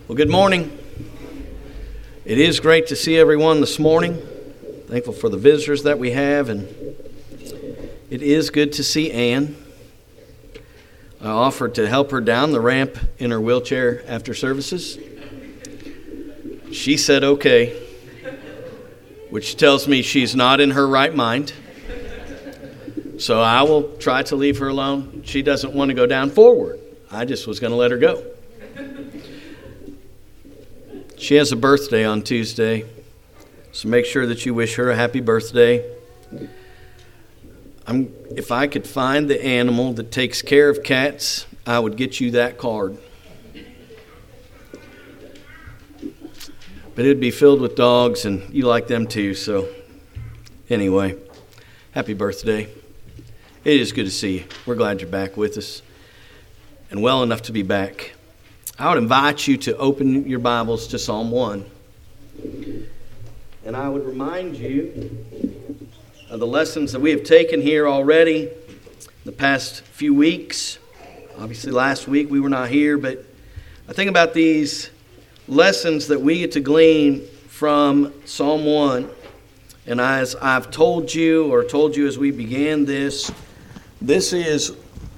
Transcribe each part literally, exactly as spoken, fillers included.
Well, good morning. It is great to see everyone this morning. Thankful for the visitors that we have, and it is good to see Ann. I offered to help her down the ramp in her wheelchair after services. She said okay, which tells me she's not in her right mind. So I will try to leave her alone. She doesn't want to go down forward. I just was going to let her go. She has a birthday on Tuesday, so make sure that you wish her a happy birthday. I'm, if I could find the animal that takes care of cats, I would get you that card. But it would be filled with dogs, and you like them too, so anyway, happy birthday. It is good to see you. We're glad you're back with us, and well enough to be back. I would invite you to open your Bibles to Psalm one. And I would remind you of the lessons that we have taken here already the past few weeks. Obviously last week we were not here, but I think about these lessons that we get to glean from Psalm one. And as I've told you, or told you as we began this, this is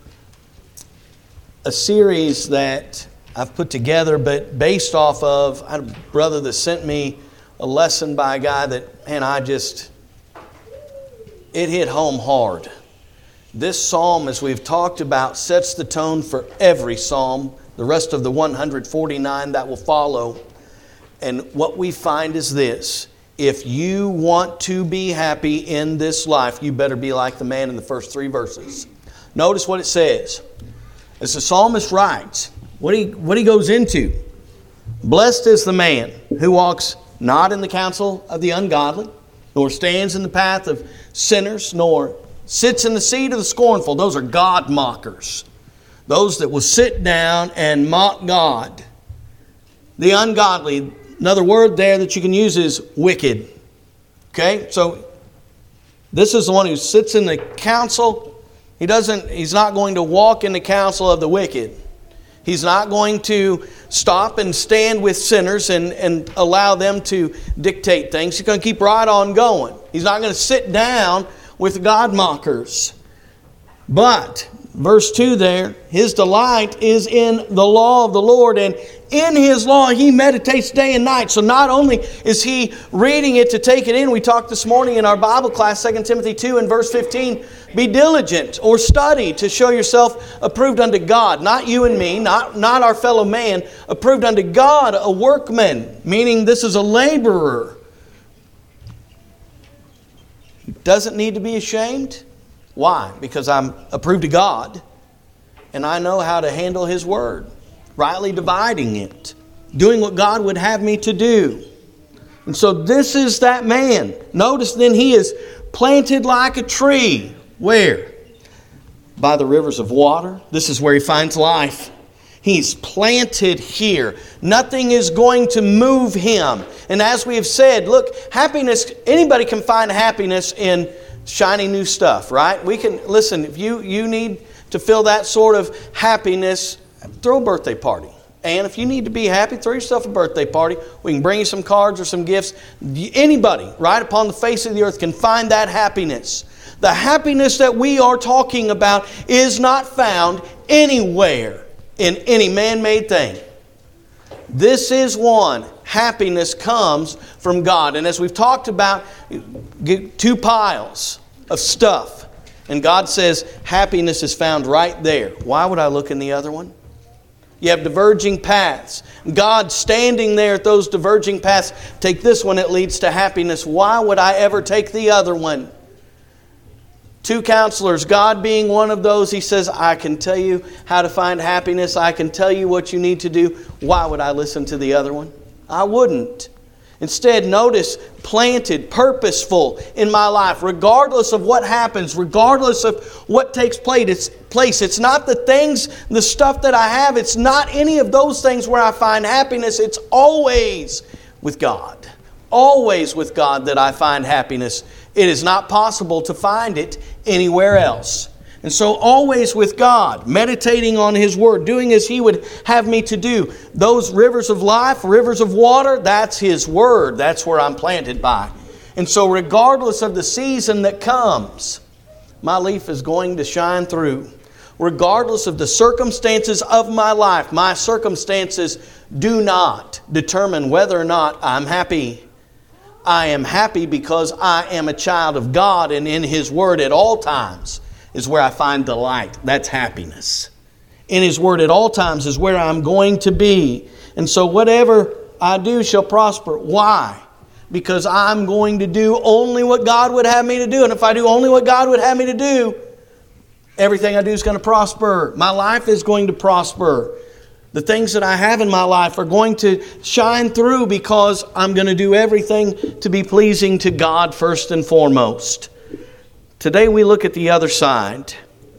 a series that I've put together, but based off of, I had a brother that sent me a lesson by a guy that, man, I just, it hit home hard. This psalm, as we've talked about, sets the tone for every psalm, the rest of the one hundred forty-nine that will follow. And what we find is this: if you want to be happy in this life, you better be like the man in the first three verses. Notice what it says. As the psalmist writes, What he, what he goes into. Blessed is the man who walks not in the counsel of the ungodly, nor stands in the path of sinners, nor sits in the seat of the scornful. Those are God mockers. Those that will sit down and mock God. The ungodly, another word there that you can use is wicked. Okay, so this is the one who sits in the counsel. He doesn't, he's not going to walk in the counsel of the wicked. He's not going to stop and stand with sinners and, and allow them to dictate things. He's going to keep right on going. He's not going to sit down with God mockers. But, verse two there, his delight is in the law of the Lord, and in His law he meditates day and night. So not only is he reading it to take it in, we talked this morning in our Bible class, Second Timothy two and verse fifteen, be diligent or study to show yourself approved unto God. Not you and me, not, not our fellow man, approved unto God, a workman, meaning this is a laborer. He doesn't need to be ashamed. Why? Because I'm approved to God, and I know how to handle His Word, rightly dividing it, doing what God would have me to do. And so this is that man. Notice then he is planted like a tree. Where? By the rivers of water. This is where he finds life. He's planted here. Nothing is going to move him. And as we have said, look, happiness, anybody can find happiness in shiny new stuff, right? We can, listen, if you, you need to feel that sort of happiness, throw a birthday party. And if you need to be happy, throw yourself a birthday party. We can bring you some cards or some gifts. Anybody, right upon the face of the earth, can find that happiness. The happiness that we are talking about is not found anywhere in any man-made thing. This is one. Happiness comes from God. And as we've talked about, two piles of stuff. And God says happiness is found right there. Why would I look in the other one? You have diverging paths. God standing there at those diverging paths. Take this one, it leads to happiness. Why would I ever take the other one? Two counselors, God being one of those, He says, I can tell you how to find happiness. I can tell you what you need to do. Why would I listen to the other one? I wouldn't. Instead, notice, planted, purposeful in my life, regardless of what happens, regardless of what takes place. It's not the things, the stuff that I have. It's not any of those things where I find happiness. It's always with God. Always with God that I find happiness. It is not possible to find it anywhere else. And so always with God, meditating on His Word, doing as He would have me to do. Those rivers of life, rivers of water, that's His Word. That's where I'm planted by. And so regardless of the season that comes, my leaf is going to shine through. Regardless of the circumstances of my life, my circumstances do not determine whether or not I'm happy. I am happy because I am a child of God, and in His Word at all times is where I find delight. That's happiness. In His Word at all times is where I'm going to be. And so whatever I do shall prosper. Why? Because I'm going to do only what God would have me to do. And if I do only what God would have me to do, everything I do is going to prosper. My life is going to prosper. The things that I have in my life are going to shine through because I'm going to do everything to be pleasing to God first and foremost. Today we look at the other side.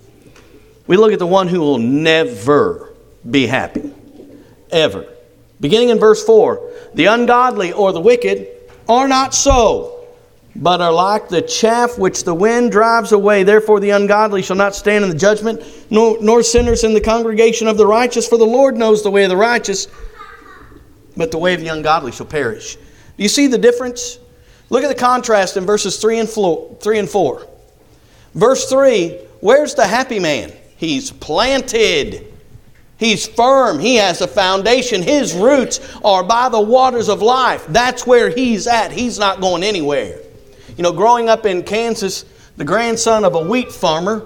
We look at the one who will never be happy. Ever. Beginning in verse four. The ungodly or the wicked are not so, but are like the chaff which the wind drives away. Therefore the ungodly shall not stand in the judgment, nor, nor sinners in the congregation of the righteous. For the Lord knows the way of the righteous, but the way of the ungodly shall perish. Do you see the difference? Look at the contrast in verses three and four. Verse three, where's the happy man? He's planted. He's firm. He has a foundation. His roots are by the waters of life. That's where he's at. He's not going anywhere. You know, growing up in Kansas, the grandson of a wheat farmer,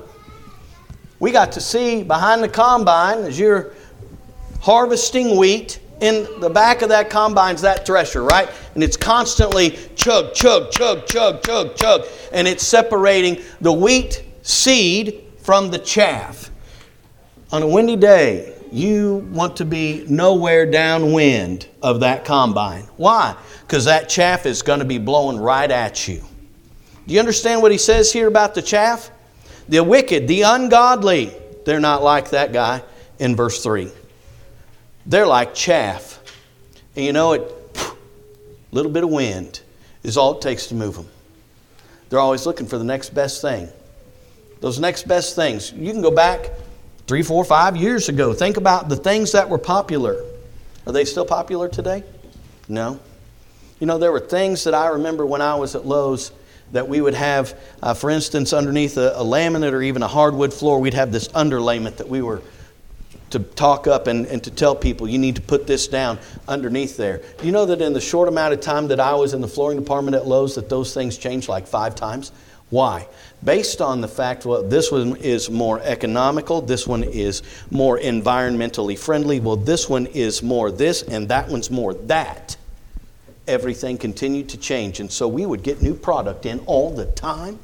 we got to see behind the combine as you're harvesting wheat, in the back of that combine's that thresher, right? And it's constantly chug, chug, chug, chug, chug, chug. And it's separating the wheat seed from the chaff. On a windy day, you want to be nowhere downwind of that combine. Why? Because that chaff is going to be blowing right at you. Do you understand what he says here about the chaff? The wicked, the ungodly, they're not like that guy in verse three. They're like chaff. And you know, it, a little bit of wind is all it takes to move them. They're always looking for the next best thing. Those next best things. You can go back three, four, five years ago. Think about the things that were popular. Are they still popular today? No. You know, there were things that I remember when I was at Lowe's that we would have, uh, for instance, underneath a, a laminate or even a hardwood floor, we'd have this underlayment that we were to talk up and, and to tell people, you need to put this down underneath there. Do you know that in the short amount of time that I was in the flooring department at Lowe's, that those things changed like five times? Why? Based on the fact, well, this one is more economical, this one is more environmentally friendly, well, this one is more this, and that one's more that. Everything continued to change, and so we would get new product in all the time.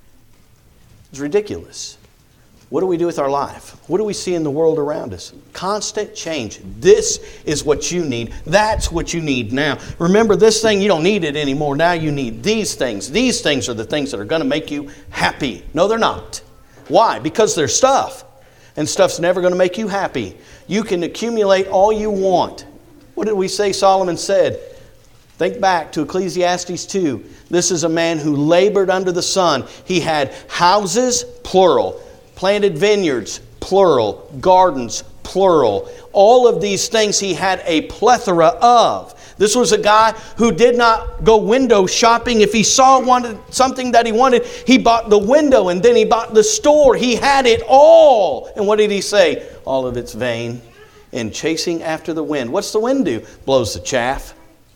It's ridiculous. What do we do with our life? What do we see in the world around us? Constant change. This is what you need. That's what you need now. Remember, this thing, you don't need it anymore. Now you need these things. These things are the things that are going to make you happy. No, they're not. Why? Because they're stuff. And stuff's never going to make you happy. You can accumulate all you want. What did we say Solomon said? Think back to Ecclesiastes two. This is a man who labored under the sun. He had houses, plural. Planted vineyards, plural. Gardens, plural. All of these things he had a plethora of. This was a guy who did not go window shopping. If he saw wanted something that he wanted, he bought the window and then he bought the store. He had it all. And what did he say? All of it's vain and chasing after the wind. What's the wind do? Blows the chaff.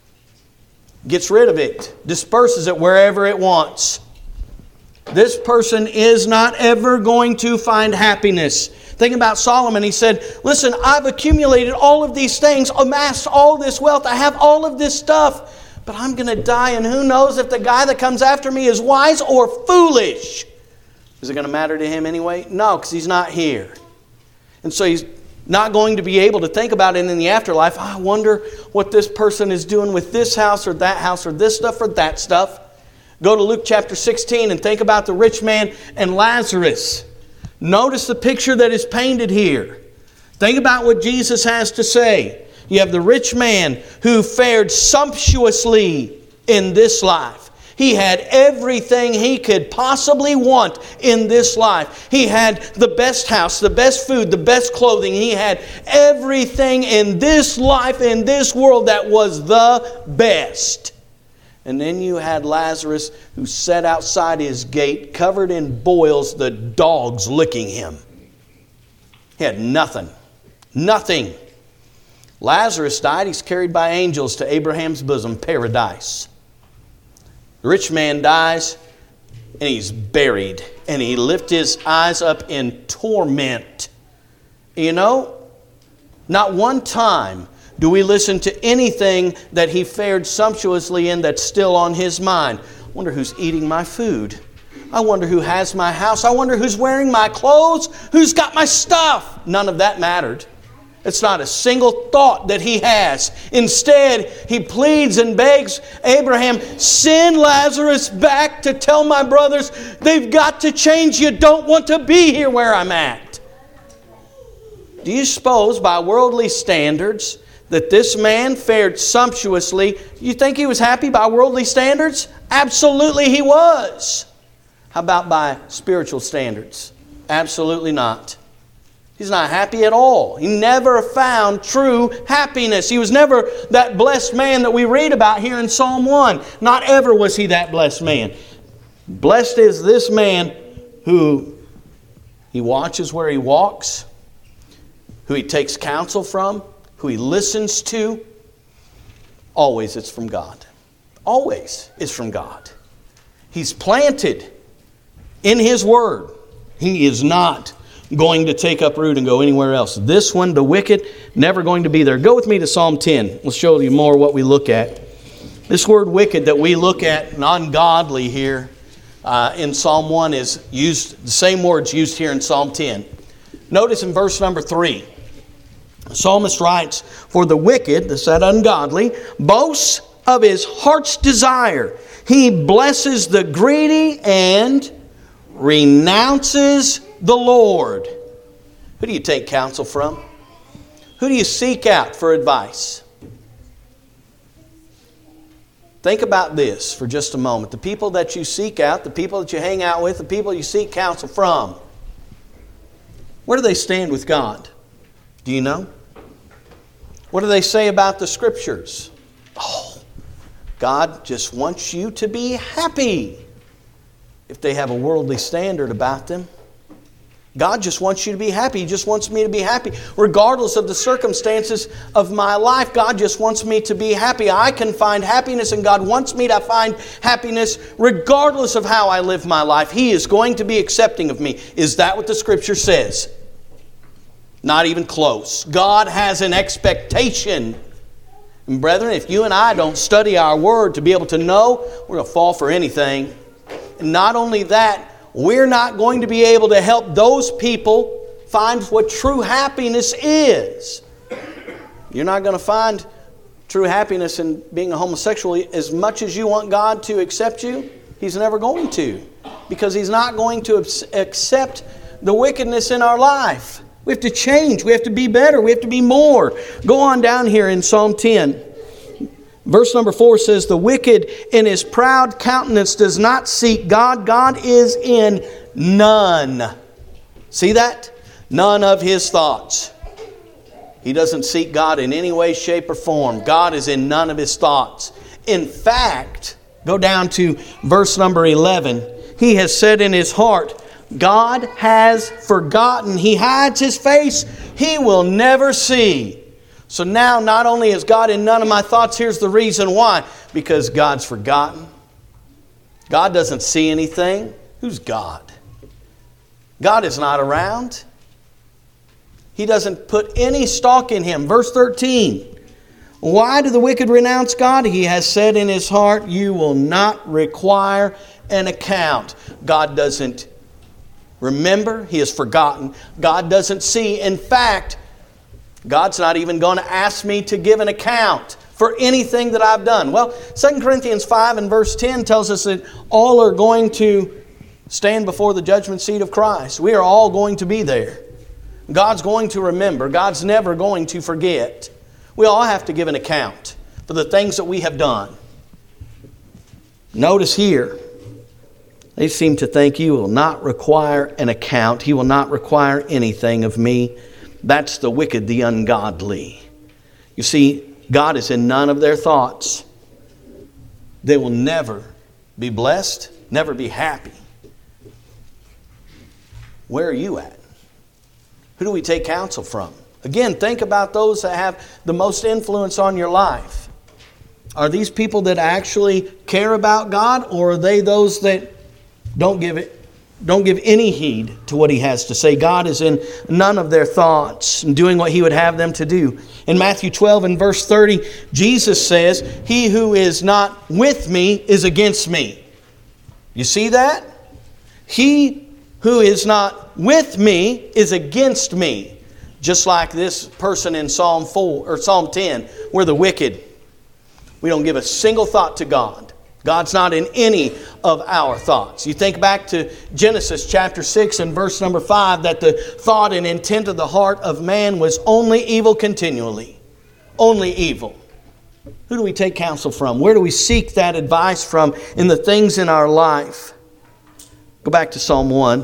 Gets rid of it. Disperses it wherever it wants. This person is not ever going to find happiness. Think about Solomon. He said, listen, I've accumulated all of these things, amassed all this wealth. I have all of this stuff, but I'm going to die. And who knows if the guy that comes after me is wise or foolish. Is it going to matter to him anyway? No, because he's not here. And so he's not going to be able to think about it in the afterlife. I wonder what this person is doing with this house or that house or this stuff or that stuff. Go to Luke chapter sixteen and think about the rich man and Lazarus. Notice the picture that is painted here. Think about what Jesus has to say. You have the rich man who fared sumptuously in this life. He had everything he could possibly want in this life. He had the best house, the best food, the best clothing. He had everything in this life, in this world, that was the best. And then you had Lazarus, who sat outside his gate, covered in boils, the dogs licking him. He had nothing. Nothing. Lazarus died. He's carried by angels to Abraham's bosom, paradise. The rich man dies, and he's buried. And he lifts his eyes up in torment. You know, not one time do we listen to anything that he fared sumptuously in that's still on his mind. I wonder who's eating my food. I wonder who has my house. I wonder who's wearing my clothes. Who's got my stuff? None of that mattered. It's not a single thought that he has. Instead, he pleads and begs Abraham, send Lazarus back to tell my brothers they've got to change. You don't want to be here where I'm at. Do you suppose by worldly standards that this man fared sumptuously? You think he was happy by worldly standards? Absolutely he was. How about by spiritual standards? Absolutely not. He's not happy at all. He never found true happiness. He was never that blessed man that we read about here in Psalm one. Not ever was he that blessed man. Blessed is this man who he watches where he walks, who he takes counsel from, who he listens to. Always it's from God. Always it's from God. He's planted in His Word. He is not going to take up root and go anywhere else. This one, the wicked, never going to be there. Go with me to Psalm ten. We'll show you more what we look at. This word wicked that we look at, and ungodly here uh, in Psalm one, is used, the same words used here in Psalm ten. Notice in verse number three, the psalmist writes, for the wicked, this that ungodly, boasts of his heart's desire. He blesses the greedy and renounces the Lord. Who do you take counsel from? Who do you seek out for advice? Think about this for just a moment. The people that you seek out, the people that you hang out with, the people you seek counsel from, where do they stand with God? Do you know? What do they say about the Scriptures? Oh, God just wants you to be happy. If they have a worldly standard about them, God just wants you to be happy. He just wants me to be happy. Regardless of the circumstances of my life, God just wants me to be happy. I can find happiness, and God wants me to find happiness regardless of how I live my life. He is going to be accepting of me. Is that what the Scripture says? Not even close. God has an expectation. And brethren, if you and I don't study our Word to be able to know, we're going to fall for anything. And not only that, we're not going to be able to help those people find what true happiness is. You're not going to find true happiness in being a homosexual. As much as you want God to accept you, He's never going to. Because He's not going to accept the wickedness in our life. We have to change. We have to be better. We have to be more. Go on down here in Psalm ten. Verse number four says, the wicked in his proud countenance does not seek God. God is in none. See that? None of his thoughts. He doesn't seek God in any way, shape, or form. God is in none of his thoughts. In fact, go down to verse number eleven. He has said in his heart, God has forgotten. He hides his face. He will never see. So now not only is God in none of my thoughts, here's the reason why. Because God's forgotten. God doesn't see anything. Who's God? God is not around. He doesn't put any stock in Him. Verse thirteen. Why do the wicked renounce God? He has said in his heart, you will not require an account. God doesn't remember. He has forgotten. God doesn't see. In fact, God's not even going to ask me to give an account for anything that I've done. Well, Second Corinthians five and verse ten tells us that all are going to stand before the judgment seat of Christ. We are all going to be there. God's going to remember. God's never going to forget. We all have to give an account for the things that we have done. Notice here, they seem to think you will not require an account. He will not require anything of me. That's the wicked, the ungodly. You see, God is in none of their thoughts. They will never be blessed, never be happy. Where are you at? Who do we take counsel from? Again, think about those that have the most influence on your life. Are these people that actually care about God, or are they those that don't give it, don't give any heed to what He has to say? God is in none of their thoughts and doing what He would have them to do. In Matthew twelve and verse thirty, Jesus says, "He who is not with me is against me." You see that? He who is not with me is against me. Just like this person in Psalm four or Psalm ten, where the wicked, we don't give a single thought to God. God's not in any of our thoughts. You think back to Genesis chapter six and verse number five, that the thought and intent of the heart of man was only evil continually. Only evil. Who do we take counsel from? Where do we seek that advice from in the things in our life? Go back to Psalm one.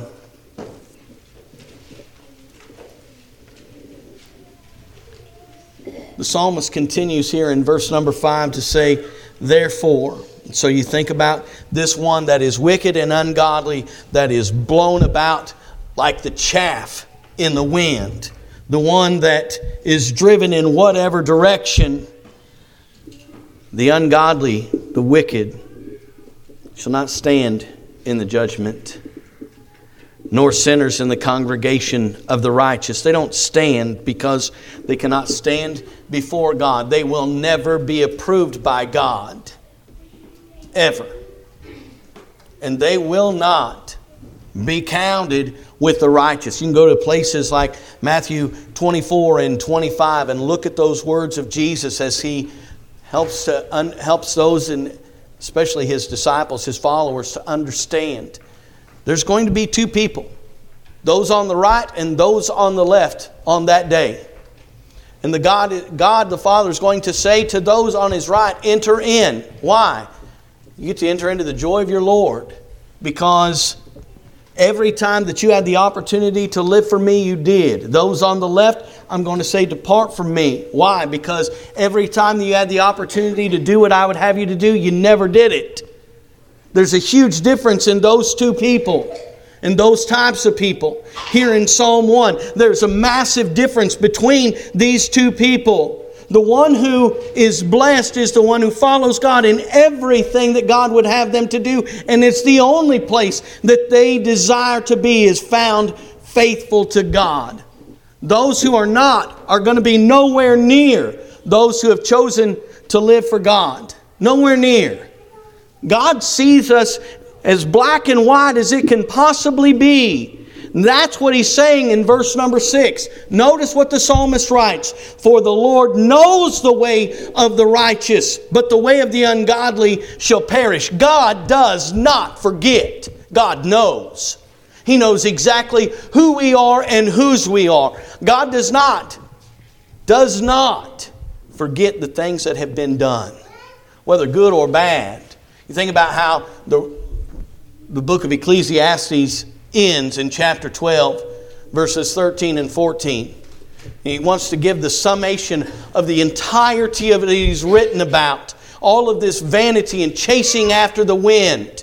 The psalmist continues here in verse number five to say, "Therefore." So you think about this one that is wicked and ungodly, that is blown about like the chaff in the wind. The one that is driven in whatever direction. The ungodly, the wicked, shall not stand in the judgment, nor sinners in the congregation of the righteous. They don't stand because they cannot stand before God. They will never be approved by God. Ever. And they will not be counted with the righteous. You can go to places like Matthew twenty-four and twenty-five and look at those words of Jesus as He helps to un, helps those, and especially His disciples, His followers, to understand. There's going to be two people, those on the right and those on the left on that day. And the God, God the Father is going to say to those on His right, enter in. Why? You get to enter into the joy of your Lord, because every time that you had the opportunity to live for me, you did. Those on the left, I'm going to say, depart from me. Why? Because every time that you had the opportunity to do what I would have you to do, you never did it. There's a huge difference in those two people, and those types of people. Here in Psalm one, there's a massive difference between these two people. The one who is blessed is the one who follows God in everything that God would have them to do. And it's the only place that they desire to be, is found faithful to God. Those who are not are going to be nowhere near those who have chosen to live for God. Nowhere near. God sees us as black and white as it can possibly be. That's what He's saying in verse number six. Notice what the psalmist writes. "For the Lord knows the way of the righteous, but the way of the ungodly shall perish." God does not forget. God knows. He knows exactly who we are and whose we are. God does not, does not forget the things that have been done, whether good or bad. You think about how the, the book of Ecclesiastes ends in chapter twelve, verses thirteen and fourteen. He wants to give the summation of the entirety of it he's written about. All of this vanity and chasing after the wind.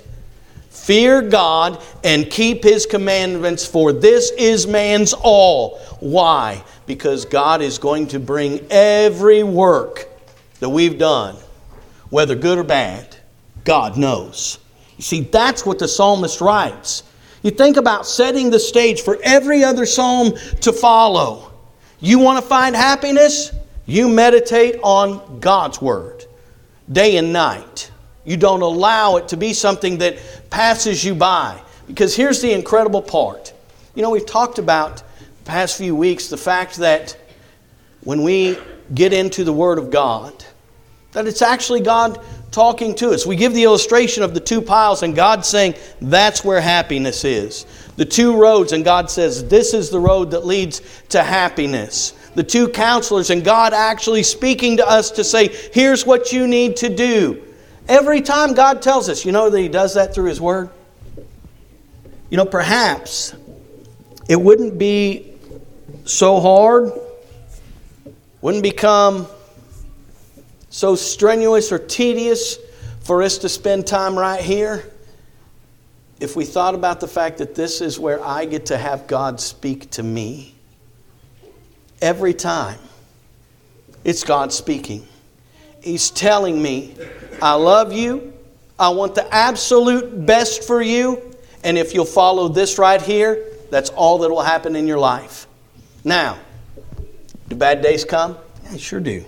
Fear God and keep His commandments, for this is man's all. Why? Because God is going to bring every work that we've done, whether good or bad, God knows. You see, that's what the psalmist writes. You think about setting the stage for every other psalm to follow. You want to find happiness? You meditate on God's Word day and night. You don't allow it to be something that passes you by. Because here's the incredible part. You know, we've talked about the past few weeks the fact that when we get into the Word of God, that it's actually God talking to us. We give the illustration of the two piles and God saying, that's where happiness is. The two roads, and God says, this is the road that leads to happiness. The two counselors, and God actually speaking to us to say, here's what you need to do. Every time God tells us, you know that He does that through His Word? You know, perhaps it wouldn't be so hard, wouldn't become so strenuous or tedious for us to spend time right here if we thought about the fact that this is where I get to have God speak to me. Every time, it's God speaking. He's telling me, I love you. I want the absolute best for you. And if you'll follow this right here, that's all that will happen in your life. Now, do bad days come? Yeah, they sure do.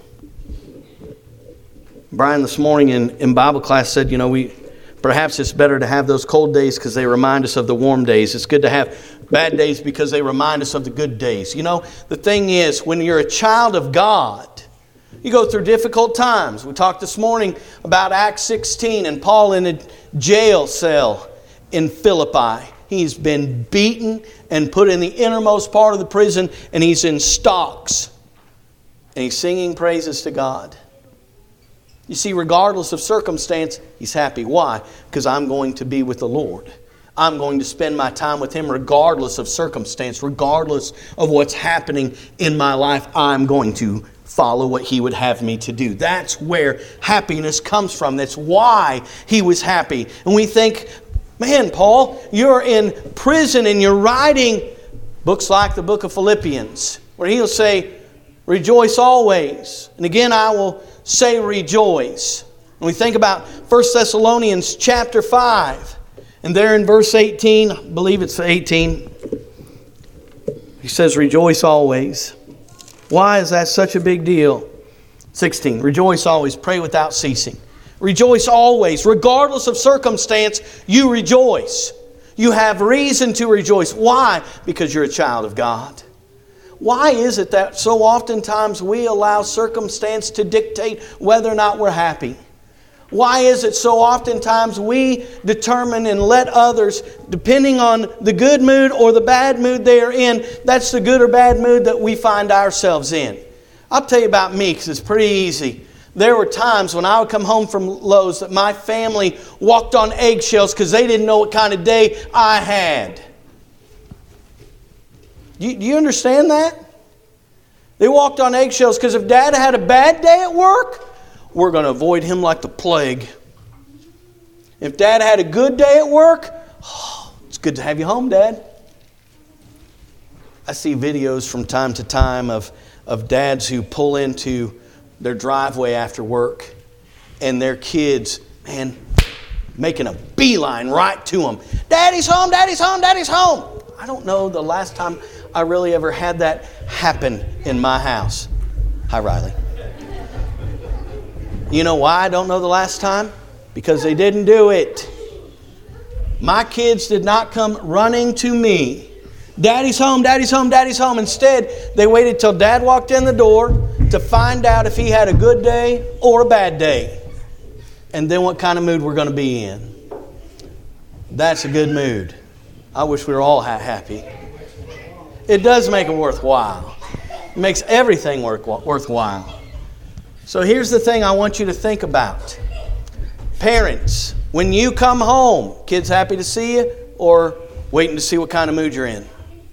Brian this morning in, in Bible class said, you know, we perhaps it's better to have those cold days because they remind us of the warm days. It's good to have bad days because they remind us of the good days. You know, the thing is, when you're a child of God, you go through difficult times. We talked this morning about Acts sixteen and Paul in a jail cell in Philippi. He's been beaten and put in the innermost part of the prison, and he's in stocks. And he's singing praises to God. You see, regardless of circumstance, he's happy. Why? Because I'm going to be with the Lord. I'm going to spend my time with Him regardless of circumstance, regardless of what's happening in my life. I'm going to follow what He would have me to do. That's where happiness comes from. That's why he was happy. And we think, man, Paul, you're in prison and you're writing books like the book of Philippians, where he'll say, rejoice always. And again, I will say rejoice. And we think about First Thessalonians chapter five. And there in verse eighteen, I believe it's eighteen, he says, rejoice always. Why is that such a big deal? sixteen, rejoice always, pray without ceasing. Rejoice always, regardless of circumstance, you rejoice. You have reason to rejoice. Why? Because you're a child of God. Why is it that so oftentimes we allow circumstance to dictate whether or not we're happy? Why is it so oftentimes we determine and let others, depending on the good mood or the bad mood they are in, that's the good or bad mood that we find ourselves in? I'll tell you about me because it's pretty easy. There were times when I would come home from Lowe's that my family walked on eggshells because they didn't know what kind of day I had. Do you, do you understand that? They walked on eggshells because if Dad had a bad day at work, we're going to avoid him like the plague. If Dad had a good day at work, oh, it's good to have you home, Dad. I see videos from time to time of, of dads who pull into their driveway after work and their kids, man, making a beeline right to them. Daddy's home, Daddy's home, Daddy's home. I don't know the last time I really ever had that happen in my house. Hi, Riley. You know why I don't know the last time? Because they didn't do it. My kids did not come running to me. Daddy's home, Daddy's home, Daddy's home. Instead, they waited till Dad walked in the door to find out if he had a good day or a bad day. And then what kind of mood we're going to be in. That's a good mood. I wish we were all happy. It does make it worthwhile. It makes everything work, worthwhile. So here's the thing I want you to think about. Parents, when you come home, kids happy to see you or waiting to see what kind of mood you're in?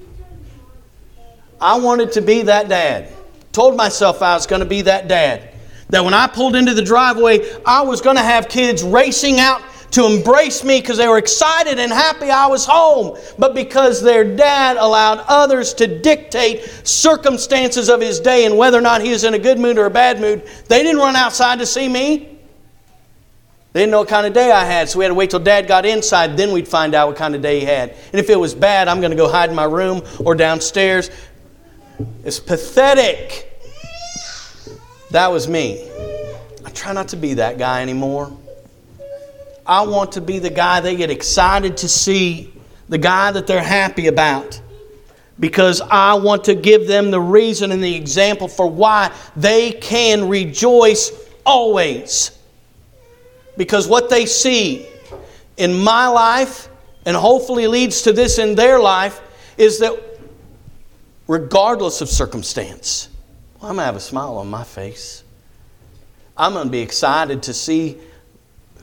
I wanted to be that dad. Told myself I was going to be that dad. That when I pulled into the driveway, I was going to have kids racing out to embrace me because they were excited and happy I was home. But because their dad allowed others to dictate circumstances of his day and whether or not he was in a good mood or a bad mood, they didn't run outside to see me. They didn't know what kind of day I had, so we had to wait till Dad got inside, then we'd find out what kind of day he had. And if it was bad, I'm going to go hide in my room or downstairs. It's pathetic. That was me. I try not to be that guy anymore. I want to be the guy they get excited to see, the guy that they're happy about. Because I want to give them the reason and the example for why they can rejoice always. Because what they see in my life, and hopefully leads to this in their life, is that regardless of circumstance, well, I'm going to have a smile on my face. I'm going to be excited to see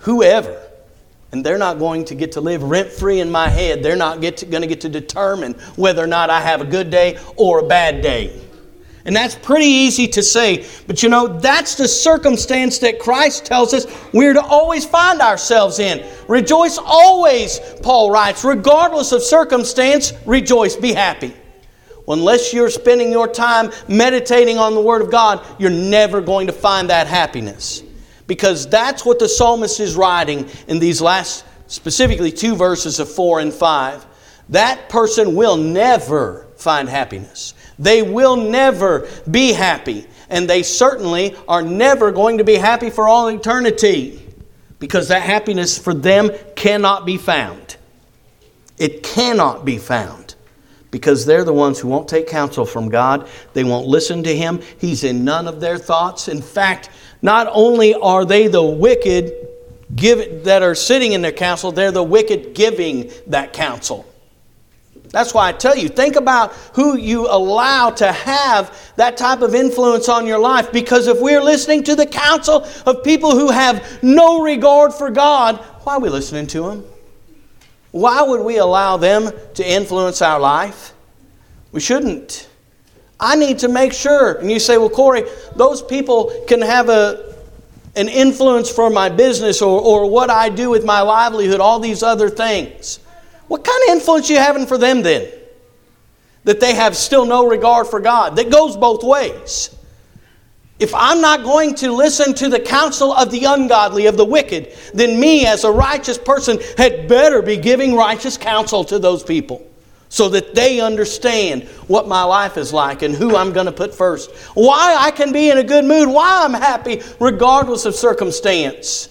whoever. And they're not going to get to live rent-free in my head. They're not get to, going to get to determine whether or not I have a good day or a bad day. And that's pretty easy to say. But you know, that's the circumstance that Christ tells us we're to always find ourselves in. Rejoice always, Paul writes. Regardless of circumstance, rejoice, be happy. Well, unless you're spending your time meditating on the Word of God, you're never going to find that happiness. Because that's what the psalmist is writing in these last, specifically two verses of four and five. That person will never find happiness. They will never be happy. And they certainly are never going to be happy for all eternity. Because that happiness for them cannot be found. It cannot be found. Because they're the ones who won't take counsel from God. They won't listen to Him. He's in none of their thoughts. In fact, not only are they the wicked give, that are sitting in their counsel, they're the wicked giving that counsel. That's why I tell you, think about who you allow to have that type of influence on your life. Because if we're listening to the counsel of people who have no regard for God, why are we listening to them? Why would we allow them to influence our life? We shouldn't. I need to make sure. And you say, well, Corey, those people can have a, an influence for my business or, or what I do with my livelihood, all these other things. What kind of influence are you having for them then? That they have still no regard for God. That goes both ways. If I'm not going to listen to the counsel of the ungodly, of the wicked, then me as a righteous person had better be giving righteous counsel to those people so that they understand what my life is like and who I'm going to put first. Why I can be in a good mood, why I'm happy regardless of circumstance.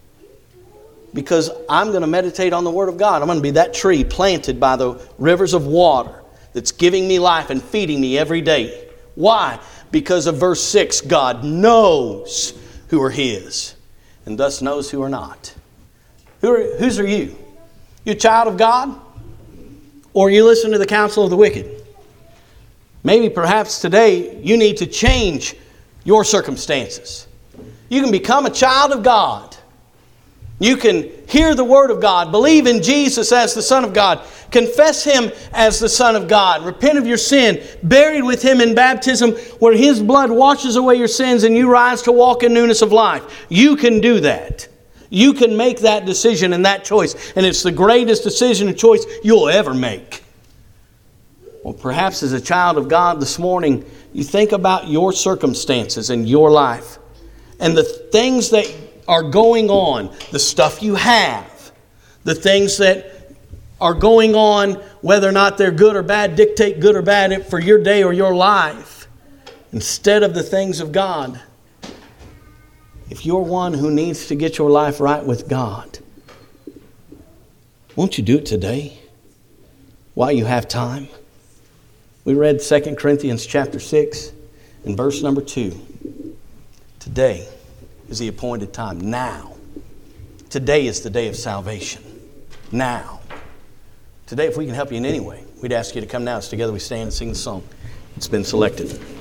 Because I'm going to meditate on the Word of God. I'm going to be that tree planted by the rivers of water that's giving me life and feeding me every day. Why? Because of verse six, God knows who are His and thus knows who are not. Who are, whose are you? You a child of God? Or you listen to the counsel of the wicked? Maybe perhaps today you need to change your circumstances. You can become a child of God. You can hear the Word of God, believe in Jesus as the Son of God, confess Him as the Son of God, repent of your sin, buried with Him in baptism where His blood washes away your sins and you rise to walk in newness of life. You can do that. You can make that decision and that choice. And it's the greatest decision and choice you'll ever make. Well, perhaps as a child of God this morning, you think about your circumstances in your life and the things that are going on, the stuff you have, the things that are going on, whether or not they're good or bad, dictate good or bad for your day or your life, instead of the things of God. If you're one who needs to get your life right with God, won't you do it today while you have time? We read Second Corinthians chapter six and verse number two. Today is the appointed time. Now. Today is the day of salvation. Now. Today, if we can help you in any way, we'd ask you to come now as together we stand and sing the song. It's been selected.